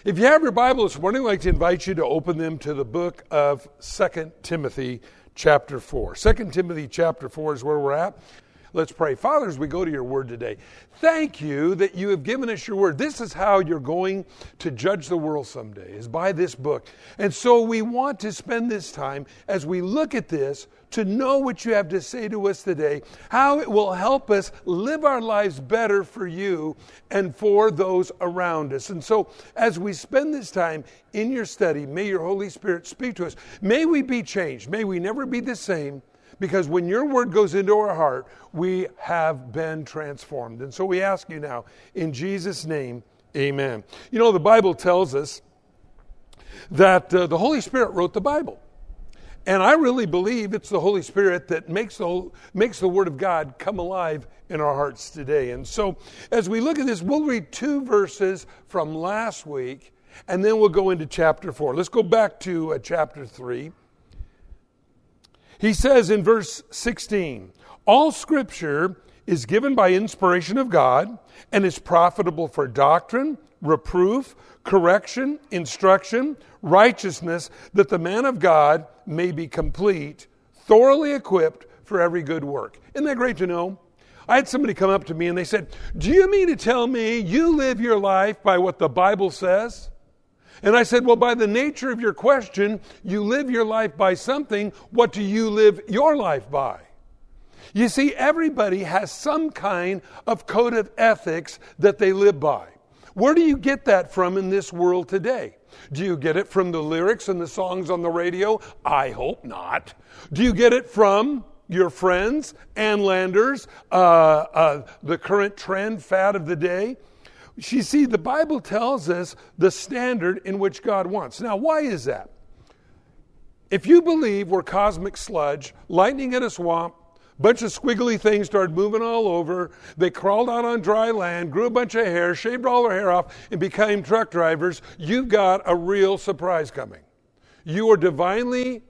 If you have your Bible this morning, I'd like to invite you to open them to the book of 2 Timothy chapter 4. 2 Timothy chapter 4 is where we're at. Let's pray. Father, as we go to your word today, thank you that you have given us your word. This is how you're going to judge the world someday, is by this book. And so we want to spend this time as we look at this to know what you have to say to us today, how it will help us live our lives better for you and for those around us. And so as we spend this time in your study, may your Holy Spirit speak to us. May we be changed. May we never be the same. Because when your word goes into our heart, we have been transformed. And so we ask you now, in Jesus' name, amen. You know, the Bible tells us that the Holy Spirit wrote the Bible. And I really believe it's the Holy Spirit that makes the Word of God come alive in our hearts today. And so as we look at this, we'll read 2 verses from last week, and then we'll go into chapter 4. Let's go back to chapter 3. He says in verse 16, all Scripture is given by inspiration of God and is profitable for doctrine, reproof, correction, instruction, righteousness, that the man of God may be complete, thoroughly equipped for every good work. Isn't that great to know? I had somebody come up to me and they said, do you mean to tell me you live your life by what the Bible says? And I said, well, by the nature of your question, you live your life by something. What do you live your life by? You see, everybody has some kind of code of ethics that they live by. Where do you get that from in this world today? Do you get it from the lyrics and the songs on the radio? I hope not. Do you get it from your friends, Ann Landers, the current trend, fad of the day? You see, the Bible tells us the standard in which God wants. Now, why is that? If you believe we're cosmic sludge, lightning in a swamp, a bunch of squiggly things started moving all over, they crawled out on dry land, grew a bunch of hair, shaved all their hair off, and became truck drivers, you've got a real surprise coming. You are divinely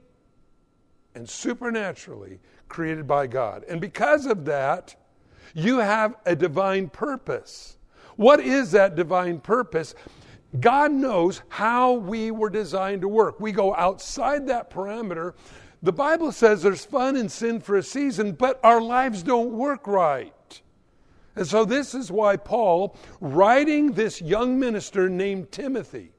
and supernaturally created by God. And because of that, you have a divine purpose. What is that divine purpose? God knows how we were designed to work. We go outside that parameter. The Bible says there's fun and sin for a season, but our lives don't work right. And so this is why Paul, writing this young minister named Timothy,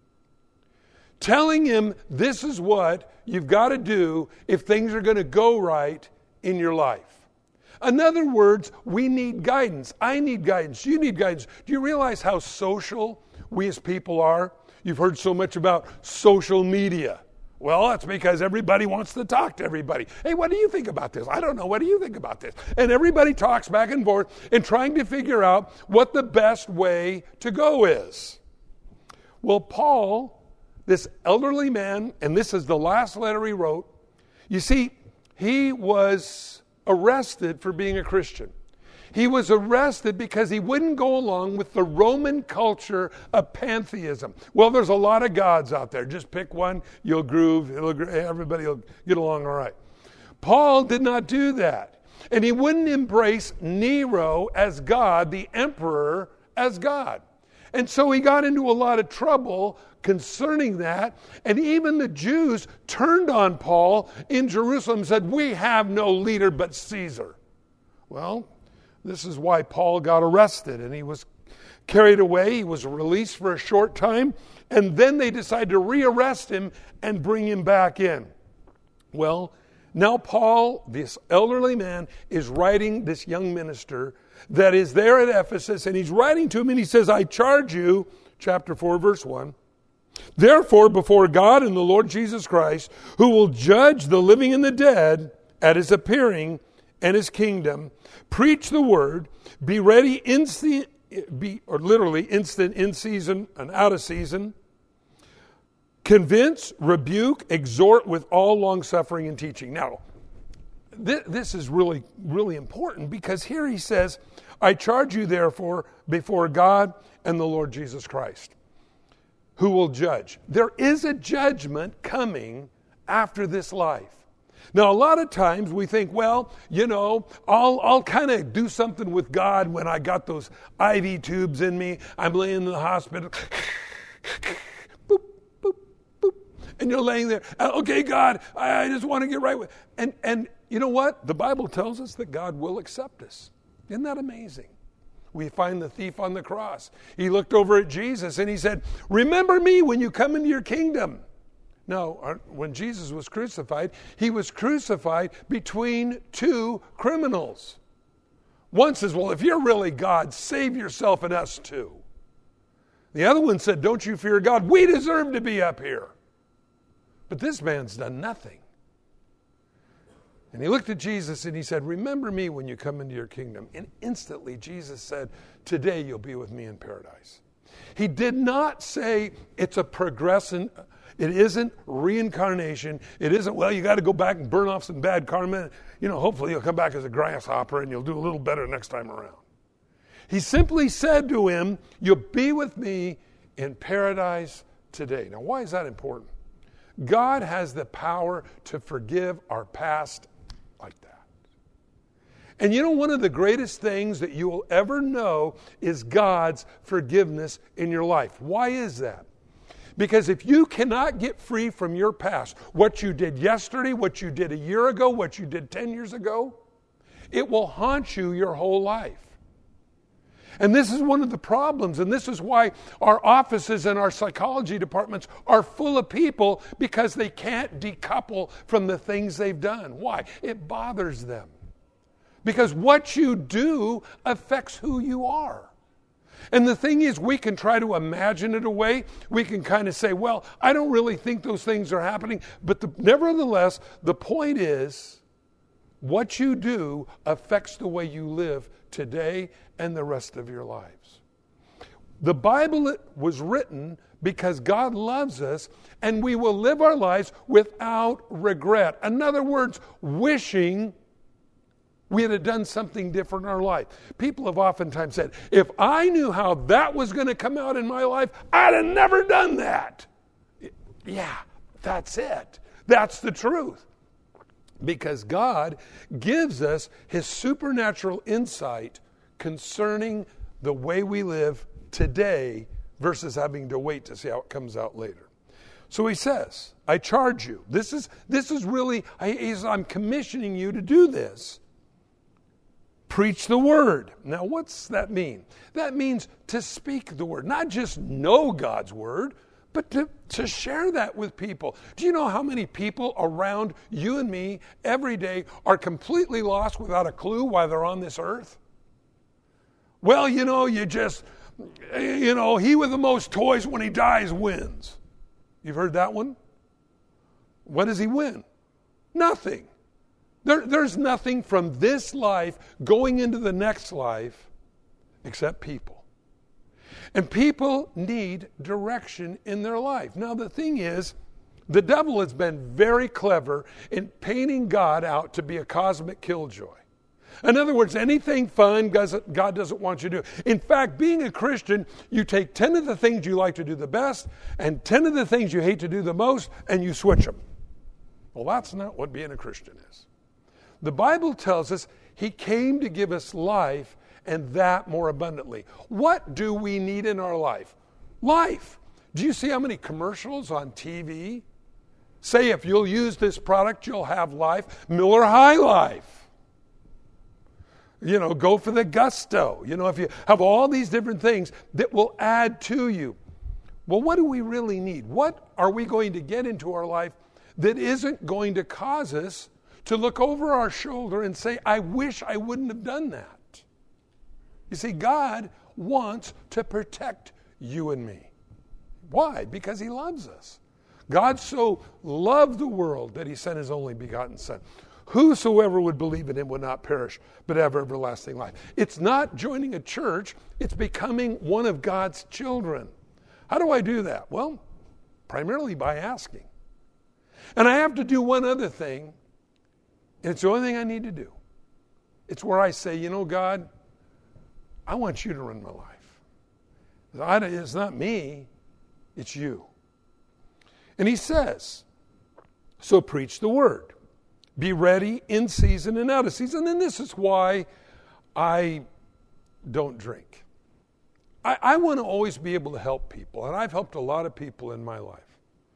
telling him this is what you've got to do if things are going to go right in your life. In other words, we need guidance. I need guidance. You need guidance. Do you realize how social we as people are? You've heard so much about social media. Well, that's because everybody wants to talk to everybody. Hey, what do you think about this? I don't know. What do you think about this? And everybody talks back and forth and trying to figure out what the best way to go is. Well, Paul, this elderly man, and this is the last letter he wrote, you see, he was arrested for being a Christian. He was arrested because he wouldn't go along with the Roman culture of pantheism. Well, there's a lot of gods out there. Just pick one, you'll groove, everybody will get along all right. Paul did not do that. And he wouldn't embrace Nero as God, the emperor as God. And so he got into a lot of trouble concerning that. And even the Jews turned on Paul in Jerusalem and said, we have no leader but Caesar. Well, this is why Paul got arrested and he was carried away. He was released for a short time. And then they decided to rearrest him and bring him back in. Well, now Paul, this elderly man, is writing this young minister that is there at Ephesus, and he's writing to him, and he says, I charge you, chapter 4, verse 1, therefore, before God and the Lord Jesus Christ, who will judge the living and the dead at his appearing and his kingdom, preach the word, be ready instant in season and out of season, convince, rebuke, exhort with all long-suffering and teaching. Now, this is really, really important because here he says, I charge you therefore before God and the Lord Jesus Christ, who will judge. There is a judgment coming after this life. Now, a lot of times we think, well, you know, I'll kind of do something with God when I got those IV tubes in me. I'm laying in the hospital. and you're laying there, okay, God, I just want to get right with. And you know what? The Bible tells us that God will accept us. Isn't that amazing? We find the thief on the cross. He looked over at Jesus and he said, remember me when you come into your kingdom. No, when Jesus was crucified, he was crucified between two criminals. One says, well, if you're really God, save yourself and us too. The other one said, don't you fear God? We deserve to be up here. But this man's done nothing. And he looked at Jesus and he said, remember me when you come into your kingdom. And instantly Jesus said, today you'll be with me in paradise. He did not say it's a progression. It isn't reincarnation. It isn't, well, you got to go back and burn off some bad karma. Hopefully you'll come back as a grasshopper and you'll do a little better next time around. He simply said to him, you'll be with me in paradise today. Now, why is that important? God has the power to forgive our past like that. And one of the greatest things that you will ever know is God's forgiveness in your life. Why is that? Because if you cannot get free from your past, what you did yesterday, what you did a year ago, what you did 10 years ago, it will haunt you your whole life. And this is one of the problems, and this is why our offices and our psychology departments are full of people, because they can't decouple from the things they've done. Why? It bothers them. Because what you do affects who you are. And the thing is, we can try to imagine it away. We can kind of say, well, I don't really think those things are happening. But nevertheless, the point is, what you do affects the way you live today and the rest of your lives. The Bible was written because God loves us, and we will live our lives without regret. In other words, wishing we had done something different in our life. People have oftentimes said, if I knew how that was going to come out in my life, I'd have never done that. Yeah, that's it. That's the truth. Because God gives us His supernatural insight concerning the way we live today versus having to wait to see how it comes out later. So He says, I charge you. This is really, I'm commissioning you to do this. Preach the word. Now, what's that mean? That means to speak the word. Not just know God's word, but to share that with people. Do you know how many people around you and me every day are completely lost without a clue why they're on this earth? Well, he with the most toys when he dies wins. You've heard that one? What does he win? Nothing. There's nothing from this life going into the next life except people. And people need direction in their life. Now, the thing is, the devil has been very clever in painting God out to be a cosmic killjoy. In other words, anything fun God doesn't want you to do. In fact, being a Christian, you take 10 of the things you like to do the best and 10 of the things you hate to do the most, and you switch them. Well, that's not what being a Christian is. The Bible tells us He came to give us life, and that more abundantly. What do we need in our life? Life. Do you see how many commercials on TV say if you'll use this product, you'll have life? Miller High Life. Go for the Gusto. If you have all these different things that will add to you. Well, what do we really need? What are we going to get into our life that isn't going to cause us to look over our shoulder and say, I wish I wouldn't have done that? You see, God wants to protect you and me. Why? Because He loves us. God so loved the world that He sent His only begotten Son. Whosoever would believe in Him would not perish, but have everlasting life. It's not joining a church, it's becoming one of God's children. How do I do that? Well, primarily by asking. And I have to do one other thing, and it's the only thing I need to do. It's where I say, God, I want you to run my life. It's not me, it's you. And He says, so preach the word. Be ready in season and out of season. And this is why I don't drink. I want to always be able to help people. And I've helped a lot of people in my life.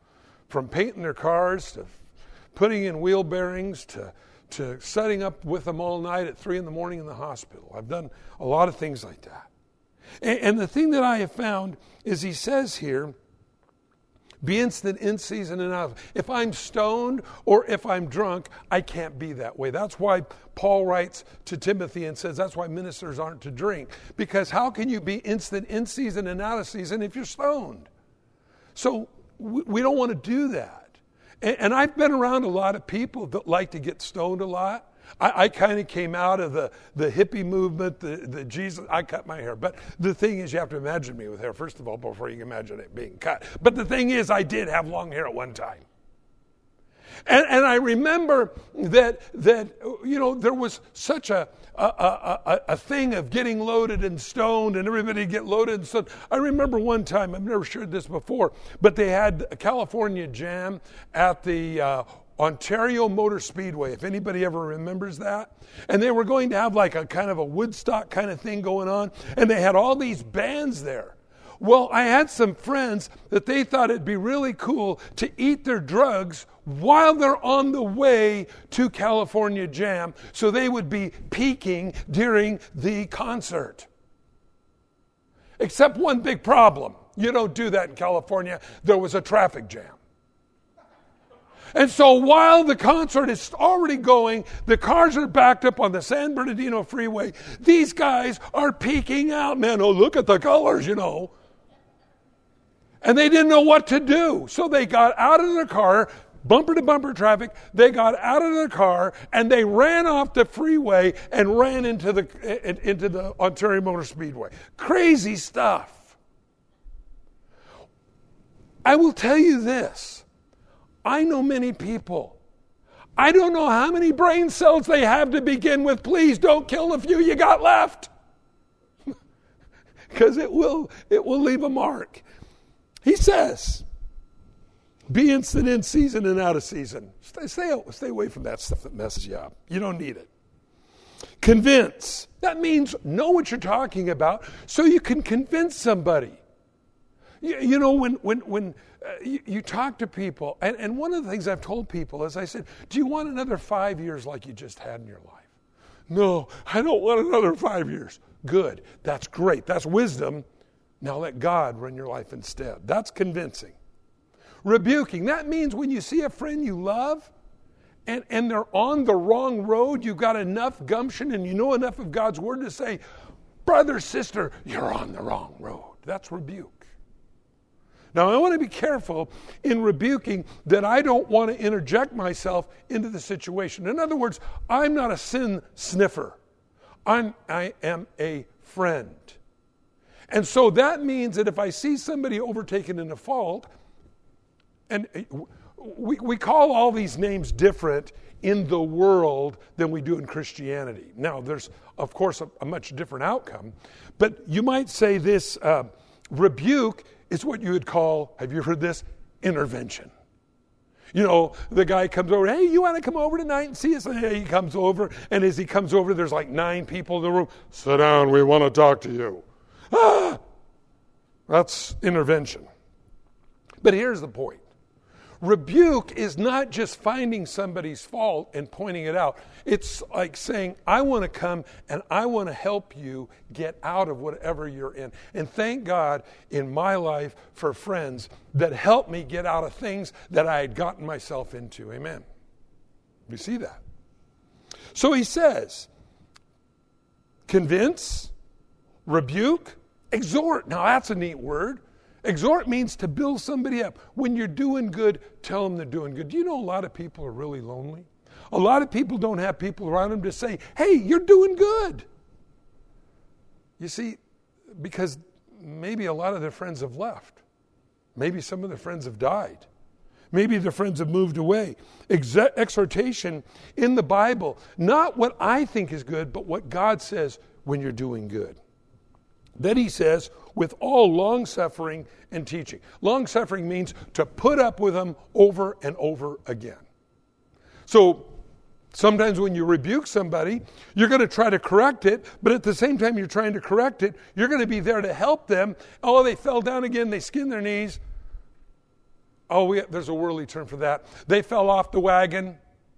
from painting their cars to putting in wheel bearings to setting up with them all night at 3 a.m. in the hospital. I've done a lot of things like that. And the thing that I have found is he says here, be instant in season and out. If I'm stoned or if I'm drunk, I can't be that way. That's why Paul writes to Timothy and says that's why ministers aren't to drink. Because how can you be instant in season and out of season if you're stoned? So we don't want to do that. And I've been around a lot of people that like to get stoned a lot. I kind of came out of the hippie movement, the Jesus. I cut my hair. But the thing is, you have to imagine me with hair, first of all, before you can imagine it being cut. But the thing is, I did have long hair at one time. And I remember that there was such a thing of getting loaded and stoned, and everybody get loaded and stoned. I remember one time, I've never shared this before, but they had a California Jam at the Ontario Motor Speedway, if anybody ever remembers that. And they were going to have like a kind of a Woodstock kind of thing going on, and they had all these bands there. Well, I had some friends that they thought it'd be really cool to eat their drugs while they're on the way to California Jam, so they would be peaking during the concert. Except one big problem. You don't do that in California. There was a traffic jam. And so while the concert is already going, the cars are backed up on the San Bernardino freeway. These guys are peeking out. Man, oh, look at the colors, And they didn't know what to do. So they got out of their car, bumper to bumper traffic. They got out of their car and they ran off the freeway and ran into the Ontario Motor Speedway. Crazy stuff. I will tell you this. I know many people. I don't know how many brain cells they have to begin with. Please don't kill the few you got left. Because it will leave a mark. He says, be instant in season and out of season. Stay away from that stuff that messes you up. You don't need it. Convince. That means know what you're talking about so you can convince somebody. When you talk to people, and one of the things I've told people is I said, do you want another 5 years like you just had in your life? No, I don't want another 5 years. Good. That's great. That's wisdom. Now let God run your life instead. That's convincing. Rebuking. That means when you see a friend you love and they're on the wrong road, you've got enough gumption and you know enough of God's word to say, brother, sister, you're on the wrong road. That's rebuke. Now, I want to be careful in rebuking that I don't want to interject myself into the situation. In other words, I'm not a sin sniffer. I am a friend. And so that means that if I see somebody overtaken in a fault, and we call all these names different in the world than we do in Christianity. Now, there's, of course, a much different outcome. But you might say this rebuke is what you would call, have you heard this? Intervention. The guy comes over, hey, you want to come over tonight and see us? And he comes over, and as he comes over, there's like 9 people in the room. Sit down, we want to talk to you. That's intervention. But here's the point. Rebuke is not just finding somebody's fault and pointing it out. It's like saying, I want to come and I want to help you get out of whatever you're in. And thank God in my life for friends that helped me get out of things that I had gotten myself into. Amen. You see that? So he says, convince, rebuke, exhort. Now that's a neat word. Exhort means to build somebody up. When you're doing good, tell them they're doing good. Do you know a lot of people are really lonely? A lot of people don't have people around them to say, hey, you're doing good. You see, because maybe a lot of their friends have left. Maybe some of their friends have died. Maybe their friends have moved away. Exhortation in the Bible, not what I think is good, but what God says when you're doing good. Then he says, with all long-suffering and teaching. Long-suffering means to put up with them over and over again. So sometimes when you rebuke somebody, you're going to try to correct it, but at the same time you're trying to correct it, you're going to be there to help them. Oh, they fell down again, they skinned their knees. there's a worldly term for that. They fell off the wagon.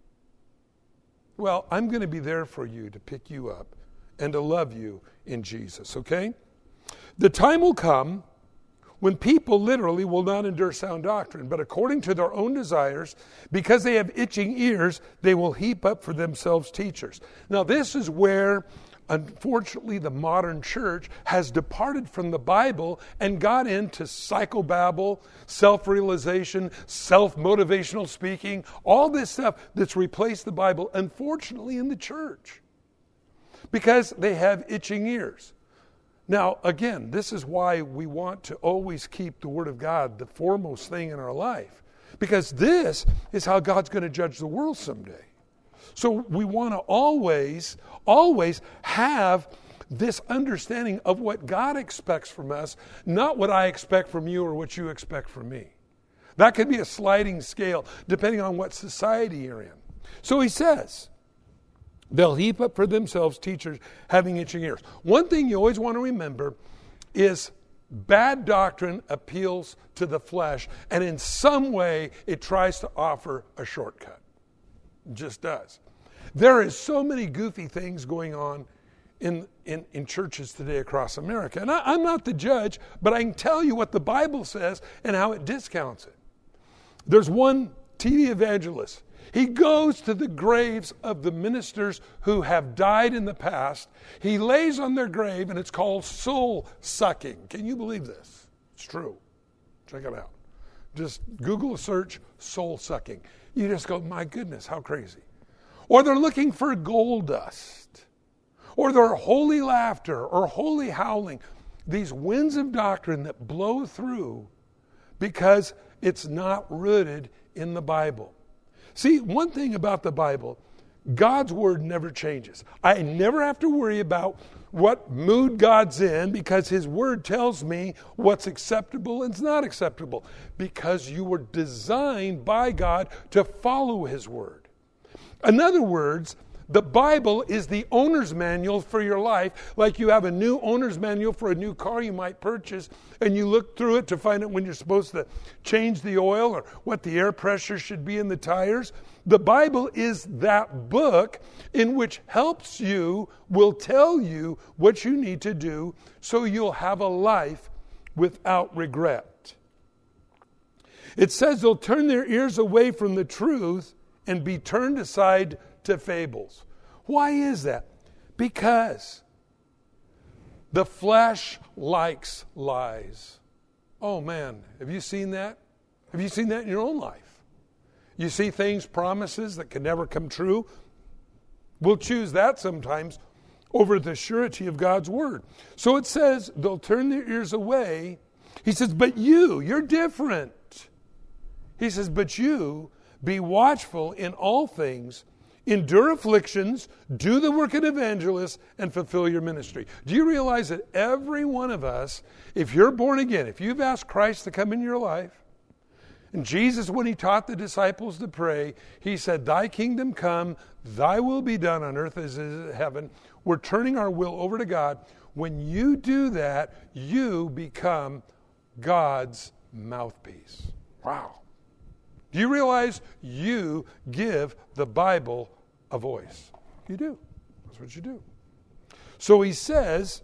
Well, I'm going to be there for you to pick you up and to love you in Jesus, okay? The time will come when people literally will not endure sound doctrine, but according to their own desires, because they have itching ears, they will heap up for themselves teachers. Now, this is where, unfortunately, the modern church has departed from the Bible and got into psychobabble, self-realization, self-motivational speaking, all this stuff that's replaced the Bible, unfortunately, in the church, because they have itching ears. Now, again, this is why we want to always keep the Word of God the foremost thing in our life, because this is how God's going to judge the world someday. So we want to always have this understanding of what God expects from us, not what I expect from you or what you expect from me. That could be a sliding scale depending on what society you're in. So he says, they'll heap up for themselves teachers having itching ears. One thing you always want to remember is bad doctrine appeals to the flesh, and in some way it tries to offer a shortcut. It just does. There is so many goofy things going on in churches today across America. And I'm not the judge, but I can tell you what the Bible says and how it discounts it. There's one TV evangelist. He goes to the graves of the ministers who have died in the past. He lays on their grave, and it's called soul sucking. Can you believe this? It's true. Check it out. Just Google a search, soul sucking. You just go, my goodness, how crazy. Or they're looking for gold dust. Or their holy laughter or holy howling. These winds of doctrine that blow through because it's not rooted in the Bible. See, one thing about the Bible, God's Word never changes. I never have to worry about what mood God's in because His Word tells me what's acceptable and not acceptable because you were designed by God to follow His Word. In other words, the Bible is the owner's manual for your life, like you have a new owner's manual for a new car you might purchase, and you look through it to find out when you're supposed to change the oil or what the air pressure should be in the tires. The Bible is that book in which helps you, will tell you what you need to do so you'll have a life without regret. It says they'll turn their ears away from the truth and be turned aside to fables. Why is that? Because the flesh likes lies. Oh man, have you seen that? Have you seen that in your own life? You see things, promises that can never come true. We'll choose that sometimes over the surety of God's Word. So it says they'll turn their ears away. He says, but you're different. He says, but you be watchful in all things, endure afflictions, do the work of evangelists, and fulfill your ministry. Do you realize that every one of us, if you're born again, if you've asked Christ to come in your life, and Jesus, when He taught the disciples to pray, He said, thy kingdom come, thy will be done on earth as it is in heaven. We're turning our will over to God. When you do that, you become God's mouthpiece. Wow. Do you realize you give the Bible a voice? You do. That's what you do. So he says,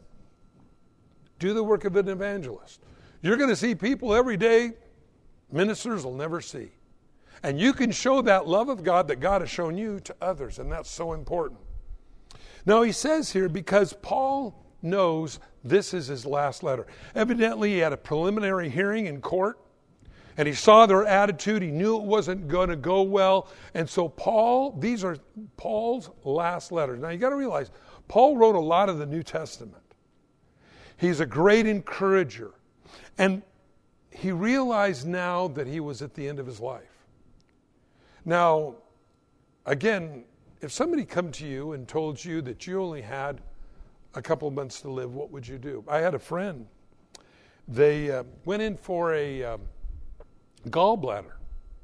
do the work of an evangelist. You're going to see people every day ministers will never see. And you can show that love of God that God has shown you to others, and that's so important. Now he says here, because Paul knows this is his last letter. Evidently he had a preliminary hearing in court, and he saw their attitude. He knew it wasn't going to go well. And so these are Paul's last letters. Now you got to realize, Paul wrote a lot of the New Testament. He's a great encourager. And he realized now that he was at the end of his life. Now, again, if somebody come to you and told you that you only had a couple of months to live, what would you do? I had a friend. They went in for a gallbladder.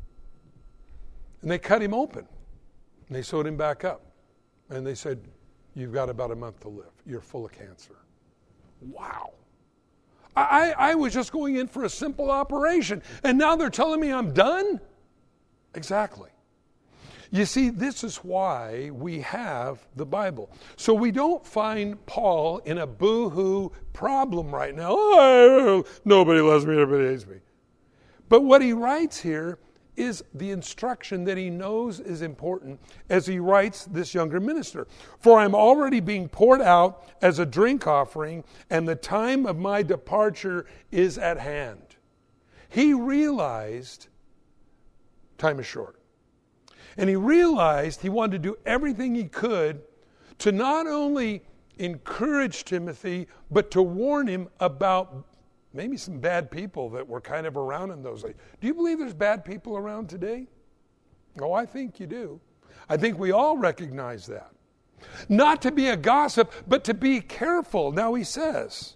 And they cut him open. And they sewed him back up. And they said, you've got about a month to live. You're full of cancer. Wow. I was just going in for a simple operation, and now they're telling me I'm done? Exactly. You see, this is why we have the Bible. So we don't find Paul in a boo-hoo problem right now. Oh, nobody loves me, everybody hates me. But what he writes here is the instruction that he knows is important as he writes this younger minister. For I'm already being poured out as a drink offering, and the time of my departure is at hand. He realized time is short. And he realized he wanted to do everything he could to not only encourage Timothy, but to warn him about maybe some bad people that were kind of around in those days. Do you believe there's bad people around today? Oh, I think you do. I think we all recognize that. Not to be a gossip, but to be careful. Now he says,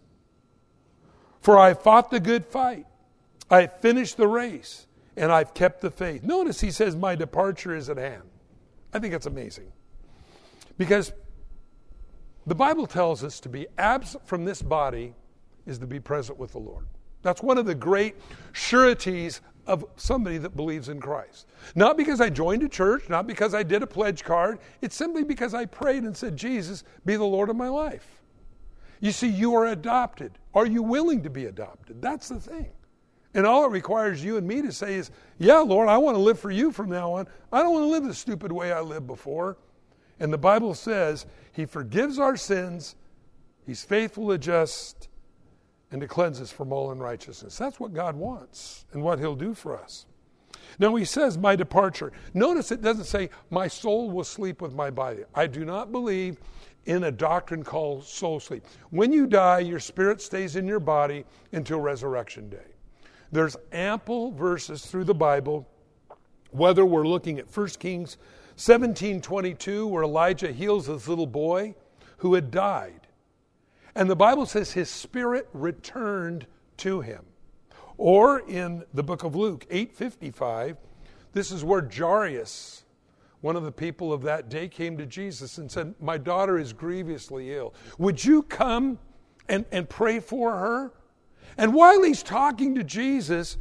for I fought the good fight. I finished the race. And I've kept the faith. Notice he says, my departure is at hand. I think that's amazing. Because the Bible tells us to be absent from this body is to be present with the Lord. That's one of the great sureties of somebody that believes in Christ. Not because I joined a church, not because I did a pledge card. It's simply because I prayed and said, Jesus, be the Lord of my life. You see, you are adopted. Are you willing to be adopted? That's the thing. And all it requires you and me to say is, yeah, Lord, I want to live for you from now on. I don't want to live the stupid way I lived before. And the Bible says he forgives our sins, he's faithful to just, and to cleanse us from all unrighteousness. That's what God wants and what he'll do for us. Now he says, my departure. Notice it doesn't say, my soul will sleep with my body. I do not believe in a doctrine called soul sleep. When you die, your spirit stays in your body until resurrection day. There's ample verses through the Bible, whether we're looking at 1 Kings 17:22, where Elijah heals this little boy who had died. And the Bible says his spirit returned to him. Or in the book of Luke 8:55, this is where Jairus, one of the people of that day, came to Jesus and said, my daughter is grievously ill. Would you come and pray for her? And while he's talking to Jesus,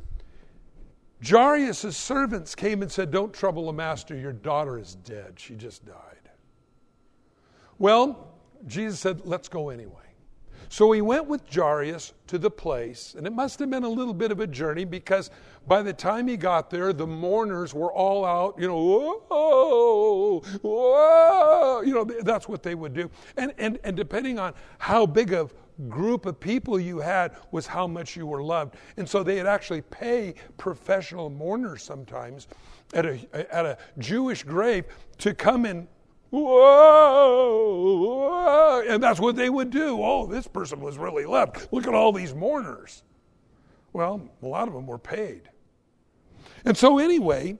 Jairus' servants came and said, don't trouble the master, your daughter is dead. She just died. Well, Jesus said, let's go anyway. So he went with Jairus to the place, and it must have been a little bit of a journey because by the time he got there, the mourners were all out, whoa, whoa, that's what they would do. And depending on how big of group of people you had was how much you were loved. And so they'd actually pay professional mourners sometimes at a Jewish grave to come and whoa, whoa, and that's what they would do. Oh, this person was really loved. Look at all these mourners. Well, a lot of them were paid. And so anyway,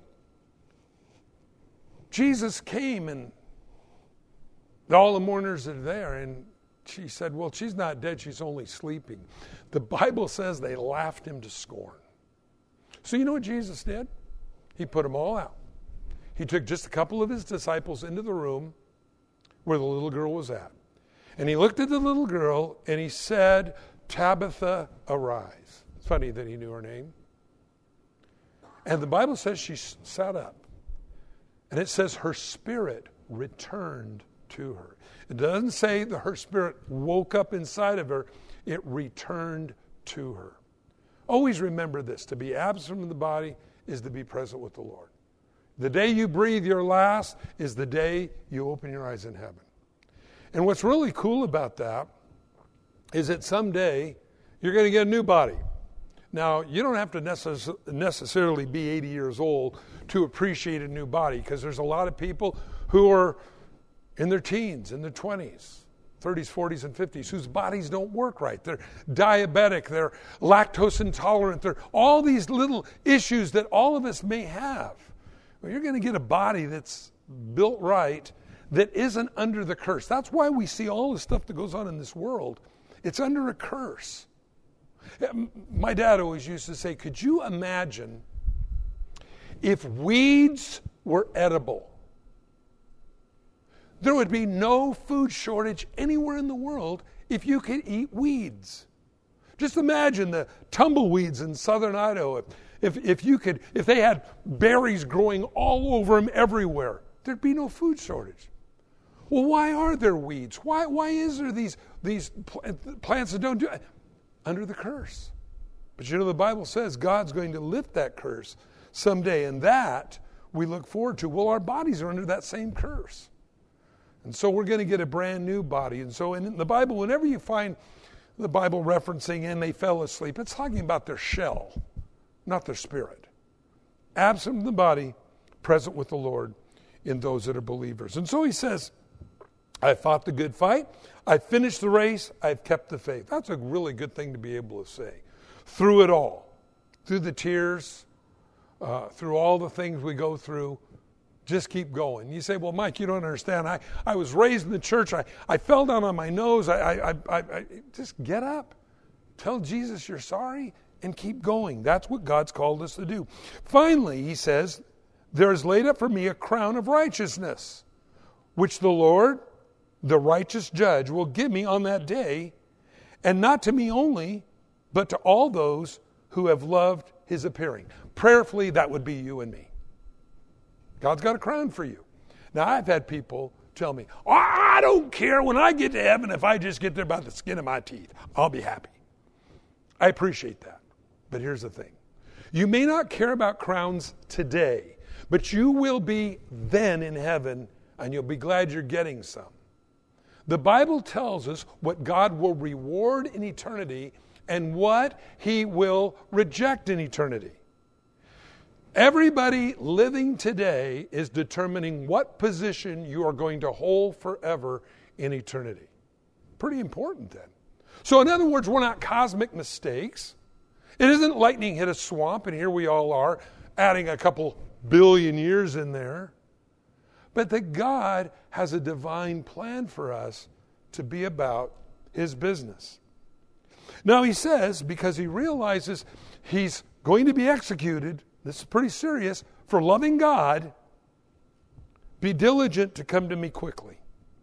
Jesus came and all the mourners are there, and she said, well, she's not dead, she's only sleeping. The Bible says they laughed him to scorn. So you know what Jesus did? He put them all out. He took just a couple of his disciples into the room where the little girl was at. And he looked at the little girl and he said, Tabitha, arise. It's funny that he knew her name. And the Bible says she sat up. And it says her spirit returned to her. It doesn't say that her spirit woke up inside of her. It returned to her. Always remember this. To be absent from the body is to be present with the Lord. The day you breathe your last is the day you open your eyes in heaven. And what's really cool about that is that someday you're going to get a new body. Now, you don't have to necessarily be 80 years old to appreciate a new body, because there's a lot of people who are in their teens, in their 20s, 30s, 40s, and 50s, whose bodies don't work right. They're diabetic, they're lactose intolerant, they're all these little issues that all of us may have. Well, you're going to get a body that's built right, that isn't under the curse. That's why we see all the stuff that goes on in this world. It's under a curse. My dad always used to say, could you imagine if weeds were edible? There would be no food shortage anywhere in the world if you could eat weeds. Just imagine the tumbleweeds in southern Idaho. If they had berries growing all over them everywhere, there'd be no food shortage. Well, why are there weeds? Why is there these plants that don't do it? Under the curse. But you know, the Bible says God's going to lift that curse someday, and that we look forward to. Well, our bodies are under that same curse. And so we're going to get a brand new body. And so in the Bible, whenever you find the Bible referencing and they fell asleep, it's talking about their shell, not their spirit. Absent from the body, present with the Lord in those that are believers. And so he says, I fought the good fight. I finished the race. I've kept the faith. That's a really good thing to be able to say. Through it all, through the tears, through all the things we go through, just keep going. You say, well, Mike, you don't understand. I was raised in the church. I fell down on my nose. I just get up. Tell Jesus you're sorry and keep going. That's what God's called us to do. Finally, he says, there is laid up for me a crown of righteousness, which the Lord, the righteous judge, will give me on that day, and not to me only, but to all those who have loved his appearing. Prayerfully, that would be you and me. God's got a crown for you. Now, I've had people tell me, oh, I don't care when I get to heaven if I just get there by the skin of my teeth. I'll be happy. I appreciate that. But here's the thing. You may not care about crowns today, but you will be then in heaven, and you'll be glad you're getting some. The Bible tells us what God will reward in eternity and what he will reject in eternity. Everybody living today is determining what position you are going to hold forever in eternity. Pretty important then. So in other words, we're not cosmic mistakes. It isn't lightning hit a swamp and here we all are adding a couple billion years in there. But that God has a divine plan for us to be about his business. Now he says, because he realizes he's going to be executed, this is pretty serious, for loving God, be diligent to come to me quickly.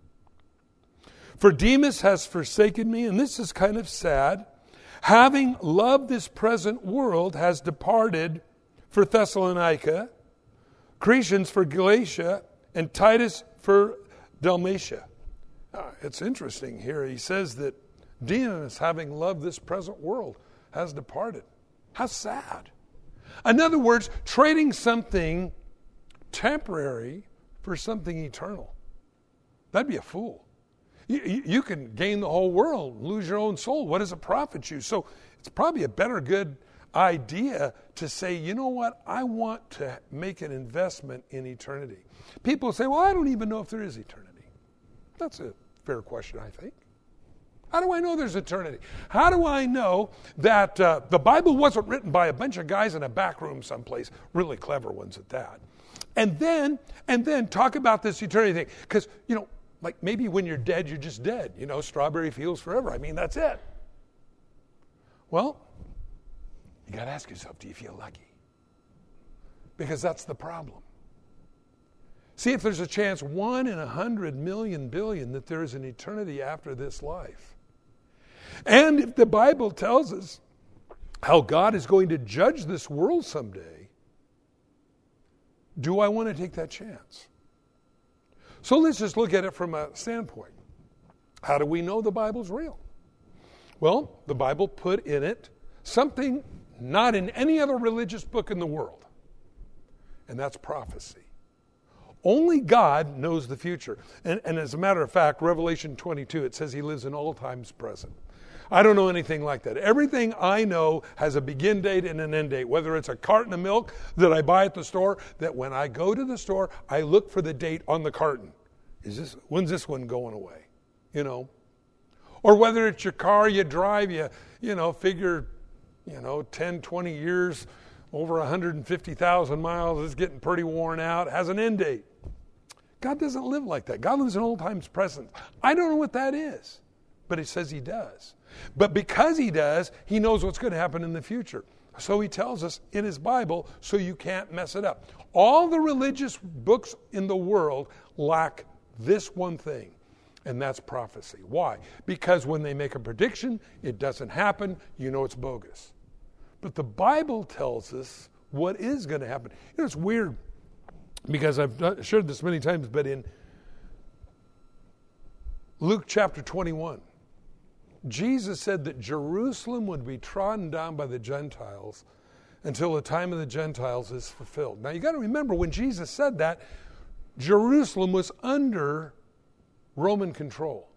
For Demas has forsaken me, and this is kind of sad, having loved this present world, has departed for Thessalonica, Crescens for Galatia, and Titus for Dalmatia. It's interesting here. He says that Demas, having loved this present world, has departed. How sad. In other words, trading something temporary for something eternal. That'd be a fool. You can gain the whole world and lose your own soul. What does it profit you? So it's probably a better good idea to say, you know what, I want to make an investment in eternity. People say, well, I don't even know if there is eternity. That's a fair question, I think. How do I know there's eternity? How do I know that the Bible wasn't written by a bunch of guys in a back room someplace, really clever ones at that? And then talk about this eternity thing. Because, you know, like maybe when you're dead, you're just dead. You know, strawberry fields forever. I mean, that's it. Well, you got to ask yourself, do you feel lucky? Because that's the problem. See if there's a chance 1 in 100 million billion that there is an eternity after this life. And if the Bible tells us how God is going to judge this world someday, do I want to take that chance? So let's just look at it from a standpoint. How do we know the Bible's real? Well, the Bible put in it something not in any other religious book in the world, and that's prophecy. Only God knows the future. And as a matter of fact, Revelation 22, it says he lives in all times present. I don't know anything like that. Everything I know has a begin date and an end date, whether it's a carton of milk that I buy at the store, that when I go to the store, I look for the date on the carton. When's this one going away? You know? Or whether it's your car you drive, figure, 10, 20 years, over 150,000 miles, it's getting pretty worn out, has an end date. God doesn't live like that. God lives in all times present. I don't know what that is, but it says he does. But because he does, he knows what's going to happen in the future. So he tells us in his Bible so you can't mess it up. All the religious books in the world lack this one thing, And that's prophecy. Why? Because when they make a prediction, it doesn't happen, you know it's bogus. But the Bible tells us what is going to happen. You know, it's weird because I've shared this many times, but in Luke chapter 21, Jesus said that Jerusalem would be trodden down by the Gentiles until the time of the Gentiles is fulfilled. Now you got to remember, when Jesus said that, Jerusalem was under Roman control.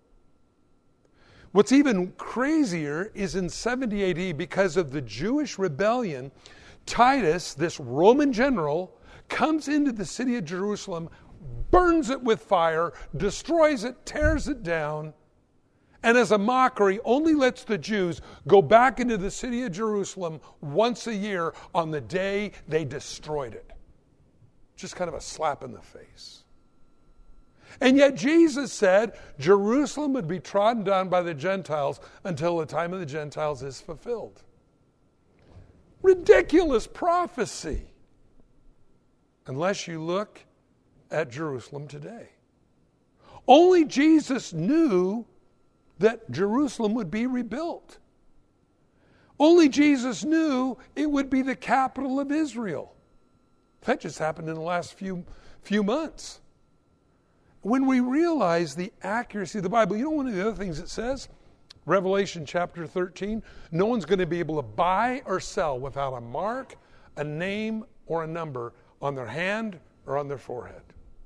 What's even crazier is in 70 AD, because of the Jewish rebellion, Titus, this Roman general, comes into the city of Jerusalem, burns it with fire, destroys it, tears it down, and as a mockery only lets the Jews go back into the city of Jerusalem once a year on the day they destroyed it. Just kind of a slap in the face. And yet Jesus said Jerusalem would be trodden down by the Gentiles until the time of the Gentiles is fulfilled. Ridiculous prophecy. Unless you look at Jerusalem today. Only Jesus knew that Jerusalem would be rebuilt. Only Jesus knew it would be the capital of Israel. That just happened in the last few months. When we realize the accuracy of the Bible, you know one of the other things it says? Revelation chapter 13, no one's going to be able to buy or sell without a mark, a name, or a number on their hand or on their forehead.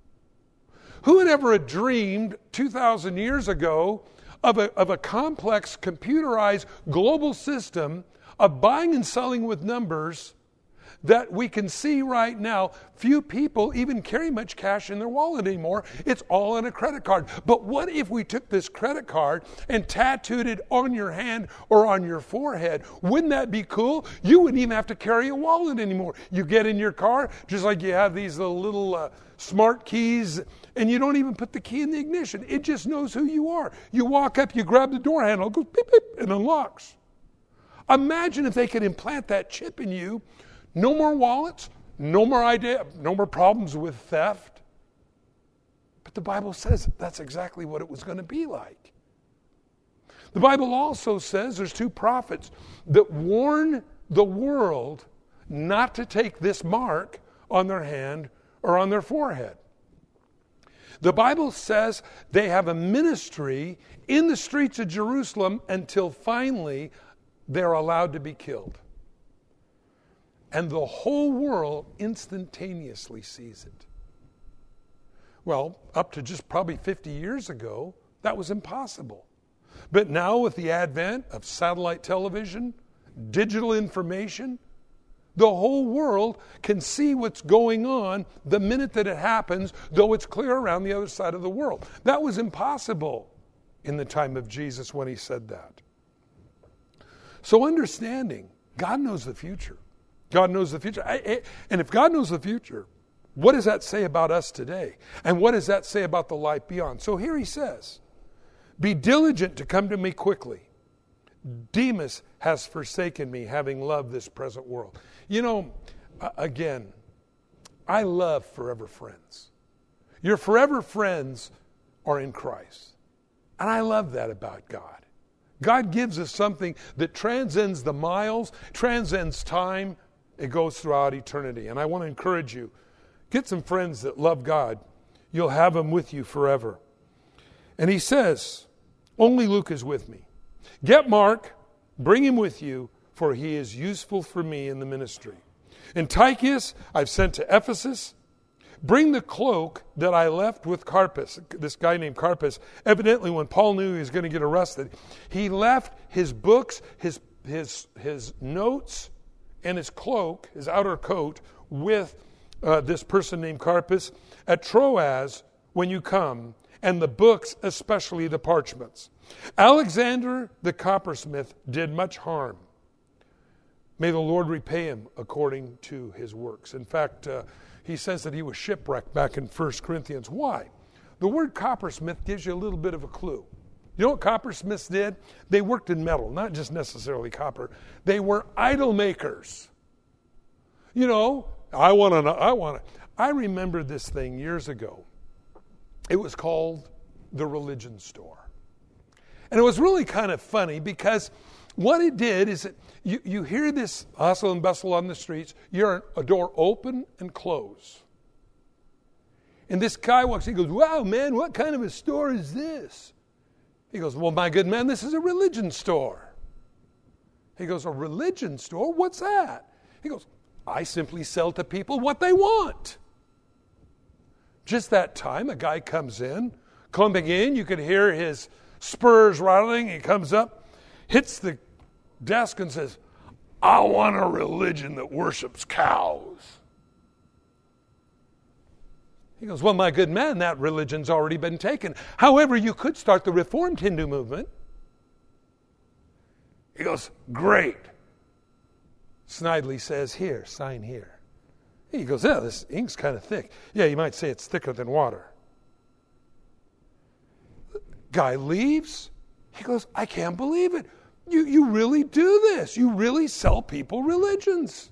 Who would ever have dreamed 2,000 years ago of a complex, computerized global system of buying and selling with numbers that we can see right now? Few people even carry much cash in their wallet anymore. It's all on a credit card. But what if we took this credit card and tattooed it on your hand or on your forehead? Wouldn't that be cool? You wouldn't even have to carry a wallet anymore. You get in your car, just like you have these little smart keys, and you don't even put the key in the ignition. It just knows who you are. You walk up, you grab the door handle, it goes beep, beep, and unlocks. Imagine if they could implant that chip in you. No more wallets, no more problems with theft. But the Bible says that's exactly what it was going to be like. The Bible also says there's two prophets that warn the world not to take this mark on their hand or on their forehead. The Bible says they have a ministry in the streets of Jerusalem until finally they're allowed to be killed. And the whole world instantaneously sees it. Well, up to just probably 50 years ago, that was impossible. But now with the advent of satellite television, digital information, the whole world can see what's going on the minute that it happens, though it's clear around the other side of the world. That was impossible in the time of Jesus when he said that. So understanding, God knows the future. God knows the future. And if God knows the future, what does that say about us today? And what does that say about the life beyond? So here he says, be diligent to come to me quickly. Demas has forsaken me, having loved this present world. You know, again, I love forever friends. Your forever friends are in Christ. And I love that about God. God gives us something that transcends the miles, transcends time. It goes throughout eternity. And I want to encourage you, get some friends that love God. You'll have them with you forever. And he says, only Luke is with me. Get Mark, bring him with you, for he is useful for me in the ministry. And Tychicus I've sent to Ephesus. Bring the cloak that I left with Carpus. This guy named Carpus, evidently when Paul knew he was going to get arrested, he left his books, his notes, and his cloak, his outer coat, with this person named Carpus at Troas when you come, and the books, especially the parchments. Alexander the coppersmith did much harm. May the Lord repay him according to his works. In fact, he says that he was shipwrecked back in 1 Corinthians. Why? The word coppersmith gives you a little bit of a clue. You know what coppersmiths did? They worked in metal, not just necessarily copper. They were idol makers. You know, I remember this thing years ago. It was called the religion store. And it was really kind of funny because what it did is that you hear this hustle and bustle on the streets. You're a door open and close. And this guy walks in, he goes, "Wow, man, what kind of a store is this?" He goes, "Well, my good man, this is a religion store." He goes, "A religion store? What's that?" He goes, "I simply sell to people what they want." Just that time, a guy comes in, clumping in. You could hear his spurs rattling. He comes up, hits the desk and says, "I want a religion that worships cows." He goes, "Well, my good man, that religion's already been taken. However, you could start the Reformed Hindu movement." He goes, "Great." Snidely says, "Here, sign here." He goes, "Yeah, this ink's kind of thick." "Yeah, you might say it's thicker than water." Guy leaves. He goes, "I can't believe it. You really do this. You really sell people religions."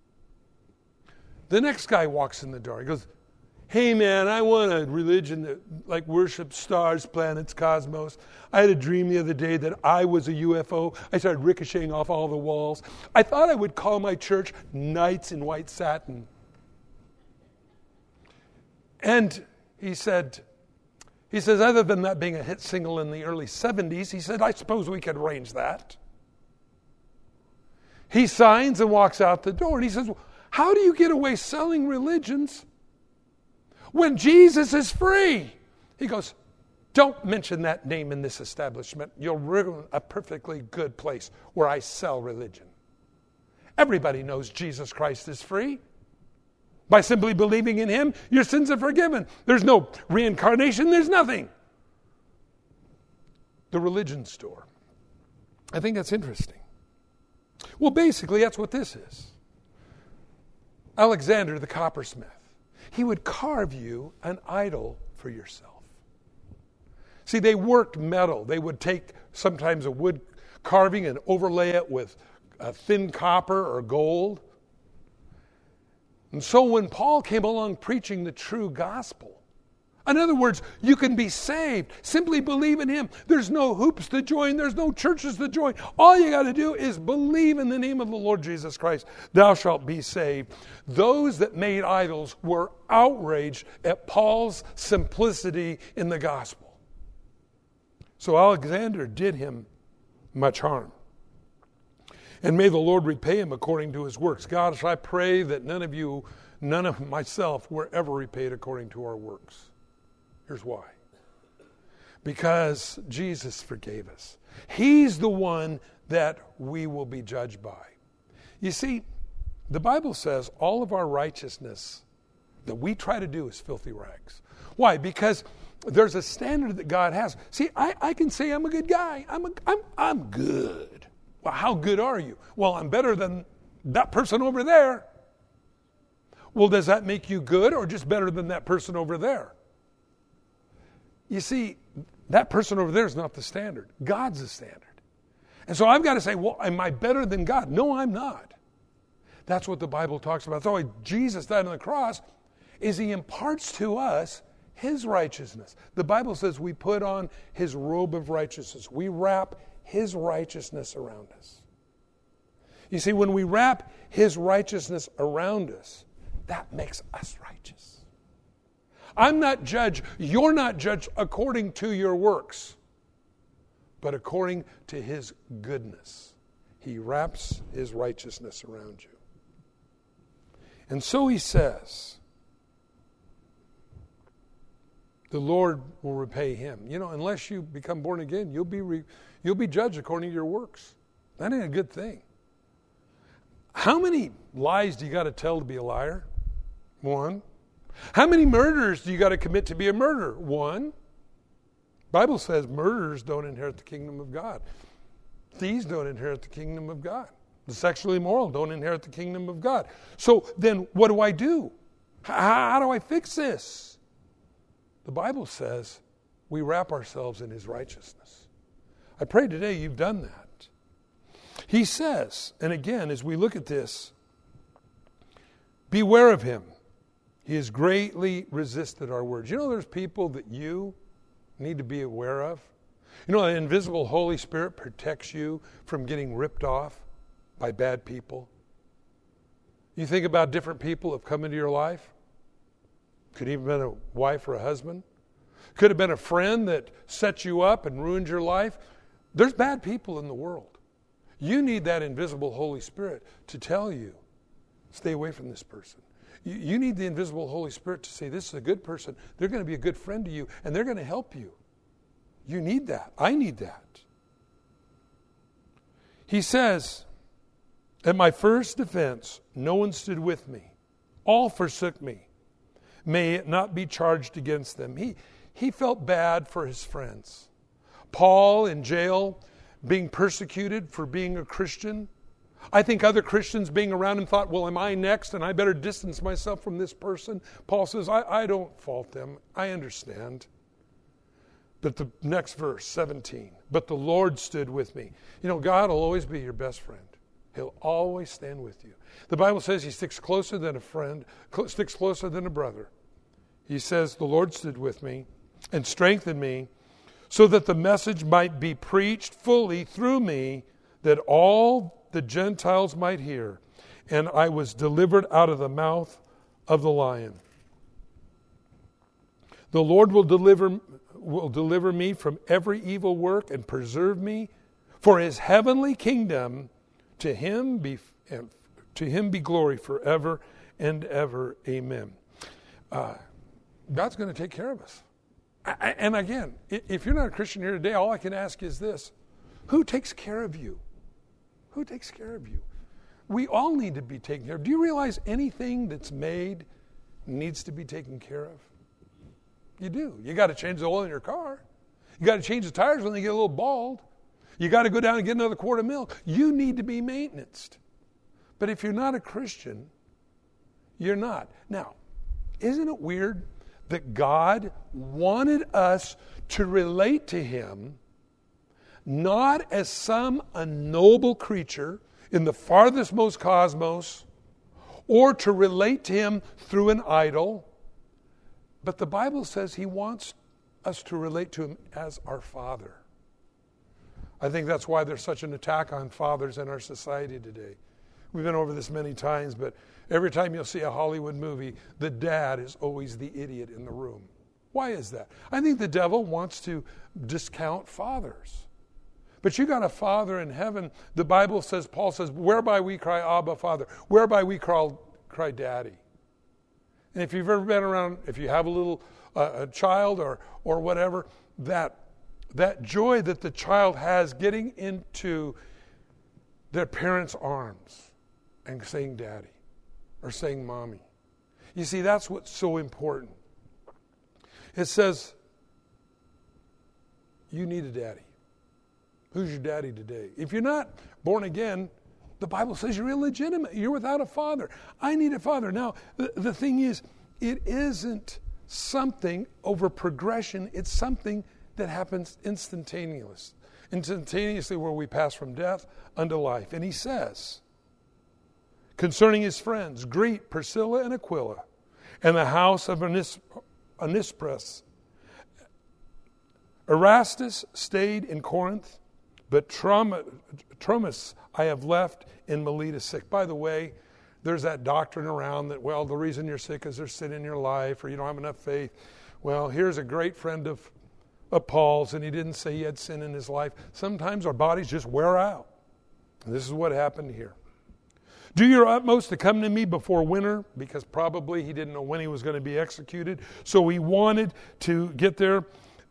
The next guy walks in the door. He goes, "Hey man, I want a religion that like worships stars, planets, cosmos. I had a dream the other day that I was a UFO. I started ricocheting off all the walls. I thought I would call my church Knights in White Satin." And he says, other than that being a hit single in the early 70s, he said, "I suppose we could arrange that." He signs and walks out the door. And he says, "Well, how do you get away selling religions when Jesus is free?" He goes, "Don't mention that name in this establishment. You'll ruin a perfectly good place where I sell religion. Everybody knows Jesus Christ is free. By simply believing in Him, your sins are forgiven. There's no reincarnation. There's nothing." The religion store. I think that's interesting. Well, basically, that's what this is. Alexander the coppersmith. He would carve you an idol for yourself. See, they worked metal. They would take sometimes a wood carving and overlay it with a thin copper or gold. And so when Paul came along preaching the true gospel, in other words, you can be saved. Simply believe in Him. There's no hoops to join. There's no churches to join. All you got to do is believe in the name of the Lord Jesus Christ. Thou shalt be saved. Those that made idols were outraged at Paul's simplicity in the gospel. So Alexander did him much harm. And may the Lord repay him according to his works. God, I pray that none of myself were ever repaid according to our works. Here's why. Because Jesus forgave us. He's the one that we will be judged by. You see, the Bible says all of our righteousness that we try to do is filthy rags. Why? Because there's a standard that God has. See, I can say I'm a good guy. I'm good. Well, how good are you? Well, I'm better than that person over there. Well, does that make you good or just better than that person over there? You see, that person over there is not the standard. God's the standard. And so I've got to say, well, am I better than God? No, I'm not. That's what the Bible talks about. That's why Jesus died on the cross, is He imparts to us His righteousness. The Bible says we put on His robe of righteousness. We wrap His righteousness around us. You see, when we wrap His righteousness around us, that makes us righteous. I'm not judged, you're not judged according to your works, but according to His goodness. He wraps His righteousness around you. And so He says, the Lord will repay him. You know, unless you become born again, you'll be judged according to your works. That ain't a good thing. How many lies do you got to tell to be a liar? One. How many murders do you got to commit to be a murderer? One. The Bible says murderers don't inherit the kingdom of God. Thieves don't inherit the kingdom of God. The sexually immoral don't inherit the kingdom of God. So then what do I do? How do I fix this? The Bible says we wrap ourselves in His righteousness. I pray today you've done that. He says, and again, as we look at this, beware of him. He has greatly resisted our words. You know, there's people that you need to be aware of? You know, the invisible Holy Spirit protects you from getting ripped off by bad people. You think about different people who have come into your life. Could even have been a wife or a husband. Could have been a friend that set you up and ruined your life. There's bad people in the world. You need that invisible Holy Spirit to tell you, stay away from this person. You need the invisible Holy Spirit to say, this is a good person. They're going to be a good friend to you, and they're going to help you. You need that. I need that. He says, at my first defense, no one stood with me. All forsook me. May it not be charged against them. He felt bad for his friends. Paul in jail, being persecuted for being a Christian. I think other Christians being around him thought, well, am I next? And I better distance myself from this person. Paul says, I don't fault them. I understand. But the next verse, 17. But the Lord stood with me. You know, God will always be your best friend. He'll always stand with you. The Bible says he sticks closer than a friend, sticks closer than a brother. He says, the Lord stood with me and strengthened me so that the message might be preached fully through me, that all the Gentiles might hear. And I was delivered out of the mouth of the lion. The Lord will deliver me from every evil work and preserve me for his heavenly kingdom. To him be glory forever and ever. Amen. God's going to take care of us. And again, if you're not a Christian here today, all I can ask is this. Who takes care of you? Who takes care of you? We all need to be taken care of. Do you realize anything that's made needs to be taken care of? You do. You got to change the oil in your car. You got to change the tires when they get a little bald. You got to go down and get another quart of milk. You need to be maintained. But if you're not a Christian, you're not. Now, isn't it weird that God wanted us to relate to him not as some unknowable creature in the farthest most cosmos, or to relate to him through an idol, but the Bible says he wants us to relate to him as our Father. I think that's why there's such an attack on fathers in our society today. We've been over this many times, but every time you'll see a Hollywood movie, the dad is always the idiot in the room. Why is that? I think the devil wants to discount fathers. But you got a Father in heaven. The Bible says, Paul says, whereby we cry, Abba, Father. Whereby we cry, Daddy. And if you've ever been around, if you have a little a child or whatever, that joy that the child has getting into their parents' arms and saying Daddy or saying Mommy. You see, that's what's so important. It says, you need a daddy. Who's your daddy today? If you're not born again, the Bible says you're illegitimate. You're without a father. I need a father. Now, the thing is, it isn't something over progression. It's something that happens instantaneously where we pass from death unto life. And he says, concerning his friends, greet Priscilla and Aquila and the house of Onesiphorus. Erastus stayed in Corinth, but Tromas I have left in Miletus sick. By the way, there's that doctrine around that, well, the reason you're sick is there's sin in your life or you don't have enough faith. Well, here's a great friend of Paul's, and he didn't say he had sin in his life. Sometimes our bodies just wear out. And this is what happened here. Do your utmost to come to me before winter, because probably he didn't know when he was going to be executed. So he wanted to get there.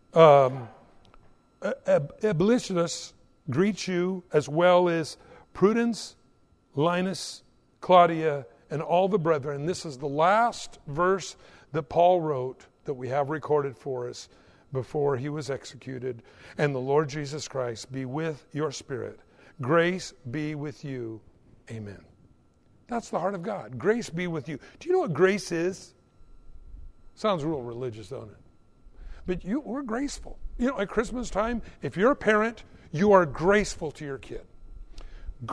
Ebulius greets you, as well as Prudence, Linus, Claudia, and all the brethren. This is the last verse that Paul wrote that we have recorded for us before he was executed. And the Lord Jesus Christ be with your spirit. Grace be with you. Amen. That's the heart of God. Grace be with you. Do you know what grace is? Sounds real religious, don't it? But we're graceful. You know, at Christmas time, if you're a parent, you are graceful to your kid.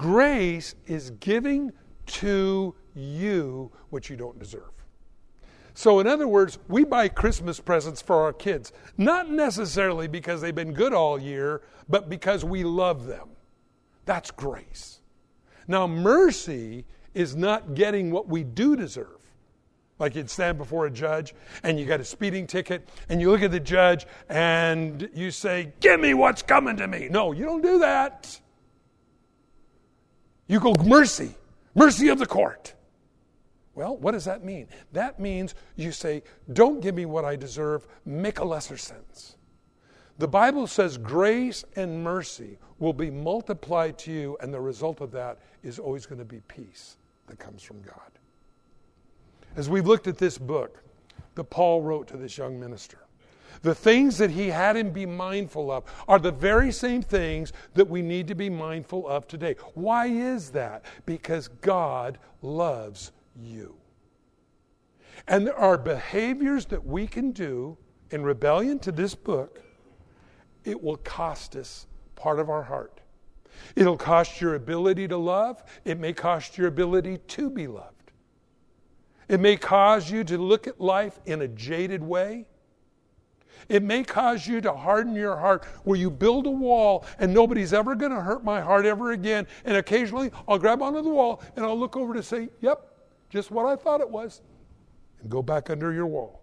Grace is giving to you what you don't deserve. So in other words, we buy Christmas presents for our kids, not necessarily because they've been good all year, but because we love them. That's grace. Now, mercy is not getting what we do deserve. Like you'd stand before a judge and you got a speeding ticket and you look at the judge and you say, give me what's coming to me. No, you don't do that. You go mercy of the court. Well, what does that mean? That means you say, don't give me what I deserve, make a lesser sentence. The Bible says grace and mercy will be multiplied to you, and the result of that is always going to be peace that comes from God. As we've looked at this book that Paul wrote to this young minister, the things that he had him be mindful of are the very same things that we need to be mindful of today. Why is that? Because God loves you. And there are behaviors that we can do in rebellion to this book. It will cost us part of our heart. It'll cost your ability to love. It may cost your ability to be loved. It may cause you to look at life in a jaded way. It may cause you to harden your heart where you build a wall and nobody's ever going to hurt my heart ever again. And occasionally I'll grab onto the wall and I'll look over to say, yep, just what I thought it was, and go back under your wall.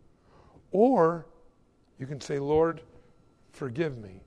Or you can say, Lord, forgive me.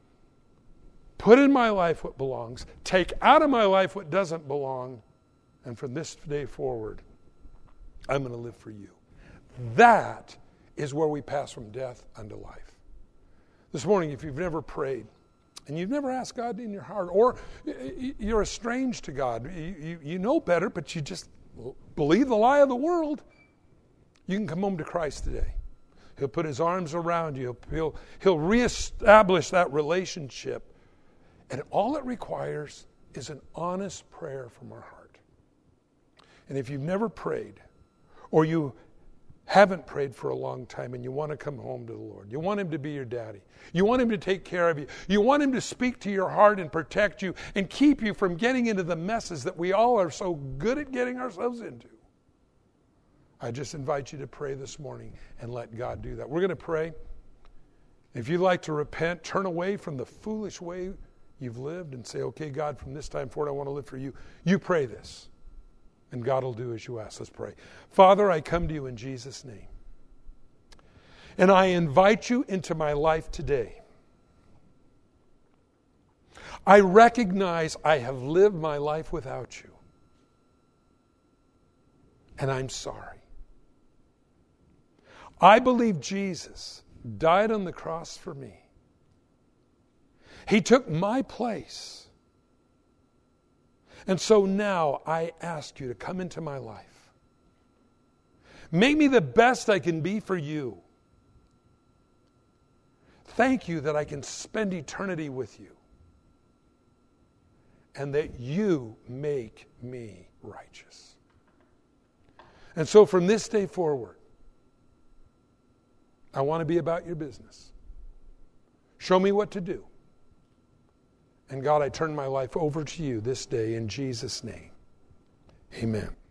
Put in my life what belongs. Take out of my life what doesn't belong. And from this day forward, I'm going to live for you. That is where we pass from death unto life. This morning, if you've never prayed and you've never asked God in your heart, or you're estranged to God, you know better, but you just believe the lie of the world, you can come home to Christ today. He'll put his arms around you. He'll reestablish that relationship. And all it requires is an honest prayer from our heart. And if you've never prayed, or you haven't prayed for a long time and you want to come home to the Lord, you want him to be your daddy, you want him to take care of you, you want him to speak to your heart and protect you and keep you from getting into the messes that we all are so good at getting ourselves into, I just invite you to pray this morning and let God do that. We're going to pray. If you'd like to repent, turn away from the foolish way you've lived and say, okay, God, from this time forward I want to live for you. You pray this. And God will do as you ask. Let's pray. Father, I come to you in Jesus' name. And I invite you into my life today. I recognize I have lived my life without you. And I'm sorry. I believe Jesus died on the cross for me. He took my place. And so now I ask you to come into my life. Make me the best I can be for you. Thank you that I can spend eternity with you. And that you make me righteous. And so from this day forward, I want to be about your business. Show me what to do. And God, I turn my life over to you this day in Jesus' name. Amen.